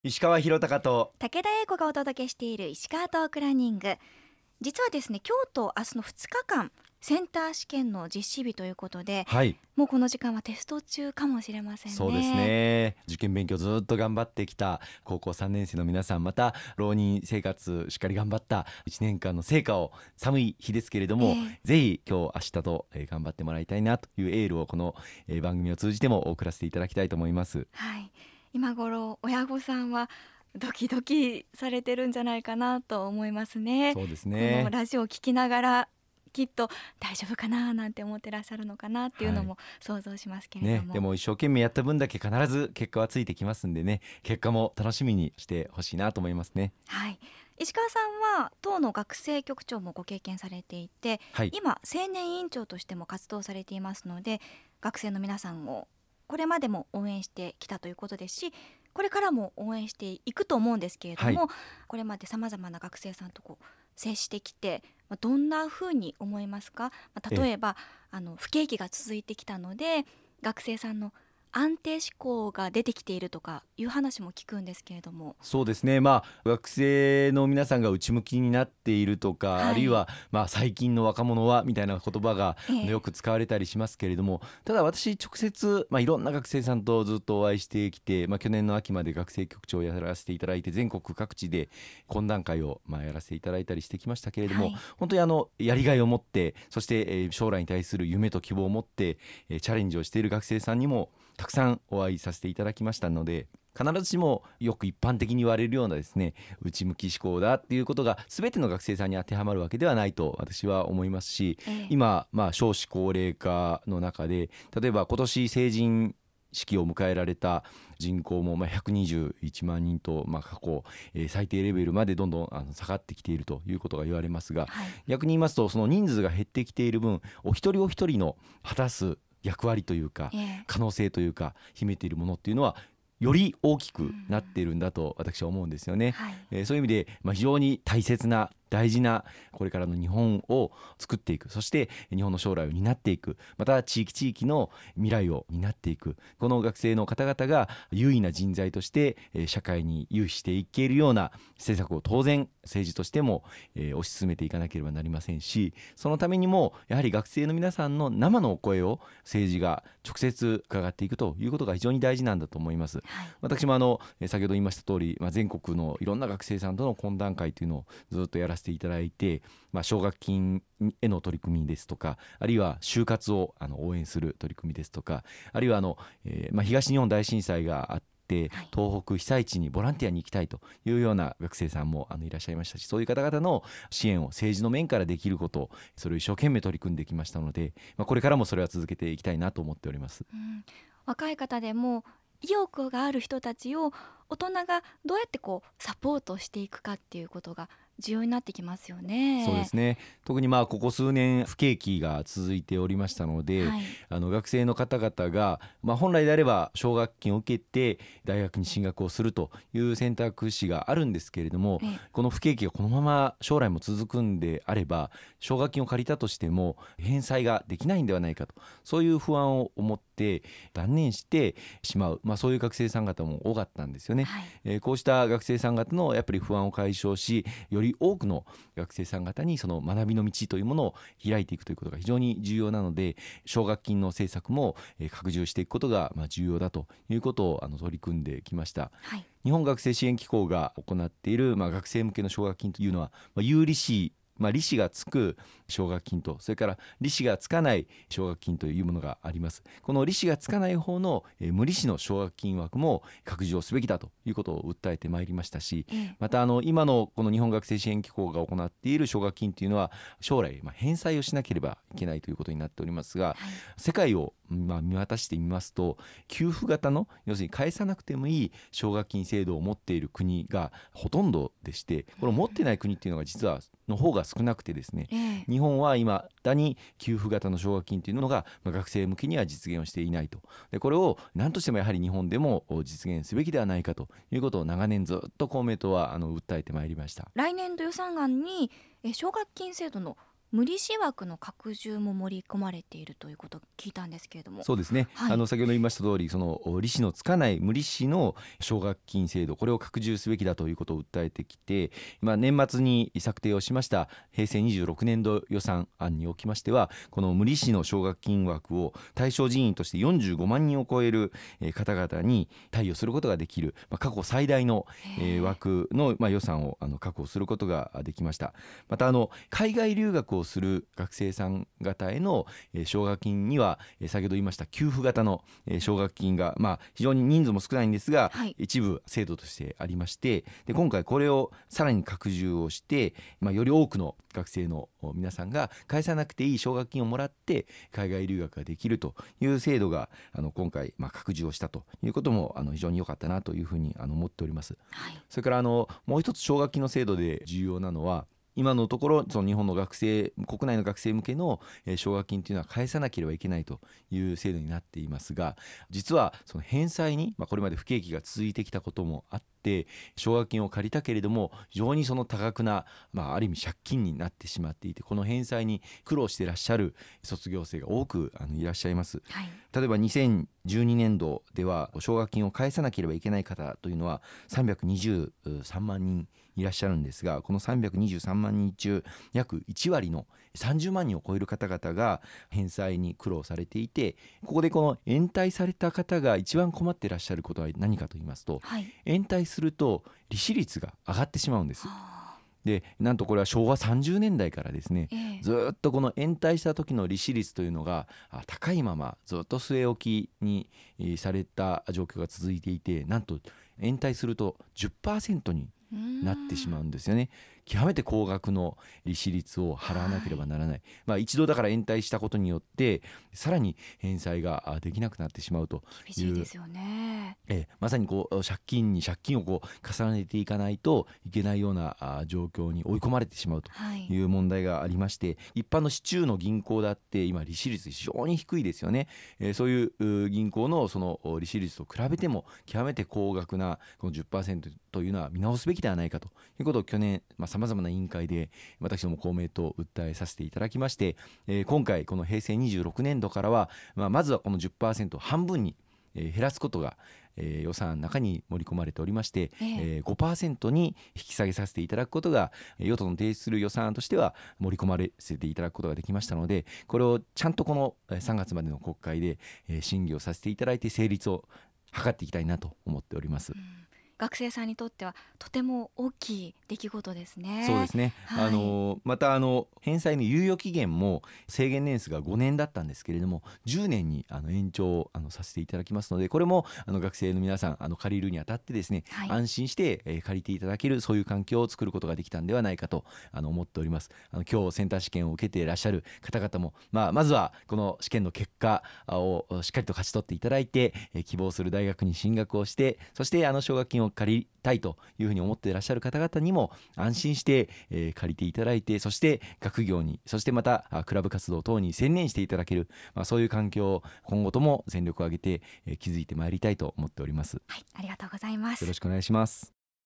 石川博隆と武田英子がお届けしている石川トークランニング。実はですね、今日と明日の2日間センター試験の実施日ということで、 はい、 もうこの時間はテスト中かもしれませんね。 そうですね。受験勉強ずっと頑張ってきた高校3年生の皆さん、また浪人生活しっかり頑張った1年間の成果を、寒い日ですけれども、ぜひ今日明日と頑張ってもらいたいなというエールをこの番組を通じても送らせていただきたいと思います。 はい、今頃親御さんはドキドキされてるんじゃないかなと思いますね。 そうですこのね。 ラジオを聞きながらきっと大丈夫かななんて思ってらっしゃるのかなっていうのも想像しますけれども、 でも一生懸命やった分だけ必ず結果はついてきますんでね、結果も楽しみにしてほしいなと思いますね。 はい、石川さんは党の学生局長もご経験されていて、 はい、 今青年委員長としても活動されていますので、学生の皆さんをこれまでも応援してきたということですし、これからも応援していくと思うんですけれども、これまでさまざまな学生さんと接してきてどんなふうに思いますか？例えば不景気が続いてきたので学生さんの安定志向が出てきているとかいう話も聞くんですけれども。 そうですね、学生の皆さんが内向きになっているとか、あるいは最近の若者はみたいな言葉がよく使われたりしますけれども、ただ私直接、いろんな学生さんとずっとお会いしてきて、去年の秋まで学生局長をやらせていただいて、全国各地で懇談会をやらせていただいたりしてきましたけれども、本当にやりがいを持って、そして将来に対する夢と希望を持ってチャレンジをしている学生さんにもたくさんお会いさせていただきましたので、必ずしもよく一般的に言われるようなですね、内向き思考だっていうことが全ての学生さんに当てはまるわけではないと私は思いますし、今、少子高齢化の中で、例えば今年成人式を迎えられた人口も121万人と、過去最低レベルまでどんどん下がってきているということが言われますが、逆に言いますと、その人数が減ってきている分、お一人お一人の果たす役割というか、可能性というか、秘めているものっていうのはより大きくなっているんだと私は思うんですよね。そういう意味で、非常に大切な大事なこれからの日本を作っていく、そして日本の将来を担っていく、また地域の未来を担っていく、この学生の方々が優位な人材として社会に有していけるような政策を当然政治としても推し進めていかなければなりませんし、そのためにもやはり学生の皆さんの生のお声を政治が直接伺っていくということが非常に大事なんだと思います。私も先ほど言いました通り、全国のいろんな学生さんとの懇談会というのをずっとやらせていただいて、奨学金への取り組みですとか、あるいは就活を応援する取り組みですとか、あるいは東日本大震災があって東北被災地にボランティアに行きたいというような学生さんもいらっしゃいましたし、そういう方々の支援を政治の面からできること、それを一生懸命取り組んできましたので、これからもそれは続けていきたいなと思っております。 若い方でも意欲がある人たちを大人がどうやってサポートしていくかっていうことが重要になってきますよね。 そうですね。特にここ数年不景気が続いておりましたので、学生の方々が、本来であれば奨学金を受けて大学に進学をするという選択肢があるんですけれども、この不景気がこのまま将来も続くんであれば、奨学金を借りたとしても返済ができないんではないかと、そういう不安を持って断念してしまう、そういう学生さん方も多かったんですよね。こうした学生さん方のやっぱり不安を解消し、より多くの学生さん方にその学びの道というものを開いていくということが非常に重要なので、奨学金の政策も拡充していくことが重要だということを取り組んできました。日本学生支援機構が行っている学生向けの奨学金というのは、有利子利子がつく奨学金と、それから利子がつかない奨学金というものがあります。この利子がつかない方の無利子の奨学金枠も拡充をすべきだということを訴えてまいりましたし、また今のこの日本学生支援機構が行っている奨学金というのは将来返済をしなければいけないということになっておりますが、世界を見渡してみますと、給付型の、要するに返さなくてもいい奨学金制度を持っている国がほとんどでして、これを持ってない国っていうのが実はの方が少なくてですね、日本は今だに給付型の奨学金というのが学生向けには実現をしていないと。でこれを何としてもやはり日本でも実現すべきではないかということを長年ずっと公明党は訴えてまいりました。 来年度予算案に奨学金制度の無利子枠の拡充も盛り込まれているということを聞いたんですけれども。 そうですね、 はい、 先ほど言いました通り、その利子のつかない無利子の奨学金制度、これを拡充すべきだということを訴えてきて、年末に策定をしました平成26年度予算案におきましては、この無利子の奨学金枠を対象人員として45万人を超える方々に貸与することができる、過去最大の枠の予算を確保することができました。また海外留学をする学生さん方への奨学金には先ほど言いました給付型の奨学金が非常に人数も少ないんですが、 はい、 一部制度としてありまして、で今回これをさらに拡充をして、より多くの学生の皆さんが返さなくていい奨学金をもらって海外留学ができるという制度が今回拡充をしたということも非常に良かったなというふうに思っております。 はい、 それからもう一つ奨学金の制度で重要なのは、今のところその日本の学生、国内の学生向けの奨学金というのは返さなければいけないという制度になっていますが、実はその返済に、これまで不景気が続いてきたこともあって奨学金を借りたけれども非常にその多額な、ある意味借金になってしまっていて、この返済に苦労していらっしゃる卒業生が多くいらっしゃいます。 はい、 例えば2012年度では奨学金を返さなければいけない方というのは323万人いらっしゃるんですが、この323万人中約1割の30万人を超える方々が返済に苦労されていて、ここでこの延滞された方が一番困っていらっしゃることは何かと言いますと、 はい、 延滞すると利子率が上がってしまうんです。 はあ、 でなんとこれは昭和30年代からですね、ずっとこの延滞した時の利子率というのが高いままずっと据え置きにされた状況が続いていて、なんと延滞すると 10% になってしまうんですよね。極めて高額の利子率を払わなければならない、一度だから延滞したことによってさらに返済ができなくなってしまうという。 厳しいですよね。 まさにこう借金に借金をこう重ねていかないといけないような状況に追い込まれてしまうという問題がありまして、一般の市中の銀行だって今利子率非常に低いですよね。そういう銀行のその利子率と比べても極めて高額なこの 10% というのは見直すべきではないかということを去年さまざまな委員会で私ども公明党訴えさせていただきまして、今回この平成26年度からは、まずはこの 10% を半分に減らすことが予算の中に盛り込まれておりまして、5% に引き下げさせていただくことが与党の提出する予算案としては盛り込まれせていただくことができましたので、これをちゃんとこの3月までの国会で審議をさせていただいて成立を図っていきたいなと思っております。 学生さんにとってはとても大きい出来事ですね。 そうですね、 はい、 また返済の猶予期限も制限年数が5年だったんですけれども10年に延長をさせていただきますので、これも学生の皆さん借りるにあたってですね、 はい、 安心して借りていただけるそういう環境を作ることができたんではないかと思っております。今日センター試験を受けていらっしゃる方々も、まずはこの試験の結果をしっかりと勝ち取っていただいて希望する大学に進学をして、そして奨学金を借りたいというふうに思っていらっしゃる方々にも安心して借りていただいて、そして学業に、そしてまたクラブ活動等に専念していただける、そういう環境を今後とも全力を挙げて築いてまいりたいと思っております。 はい、ありがとうございます。 よろしくお願いします。